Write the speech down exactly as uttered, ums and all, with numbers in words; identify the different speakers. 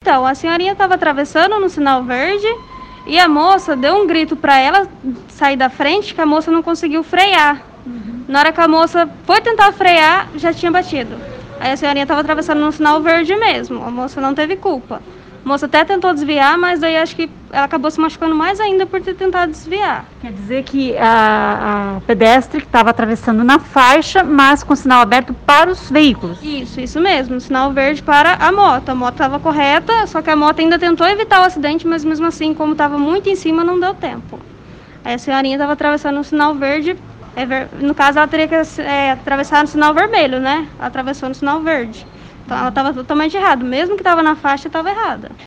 Speaker 1: Então, a senhorinha estava atravessando no sinal verde e a moça deu um grito para ela sair da frente, que a moça não conseguiu frear. Uhum. Na hora que a moça foi tentar frear, já tinha batido. Aí a senhorinha estava atravessando no sinal verde mesmo, a moça não teve culpa. A moça até tentou desviar, mas daí acho que ela acabou se machucando mais ainda por ter tentado desviar.
Speaker 2: Quer dizer que a, a pedestre que estava atravessando na faixa, mas com o sinal aberto para os veículos.
Speaker 1: Isso, isso mesmo, sinal verde para a moto. A moto estava correta, só que a moto ainda tentou evitar o acidente, mas mesmo assim, como estava muito em cima, não deu tempo. Aí a senhorinha estava atravessando o sinal verde, é ver... no caso ela teria que é, atravessar no sinal vermelho, né? Ela atravessou no sinal verde. Então ela estava totalmente errada, mesmo que estava na faixa, estava errada.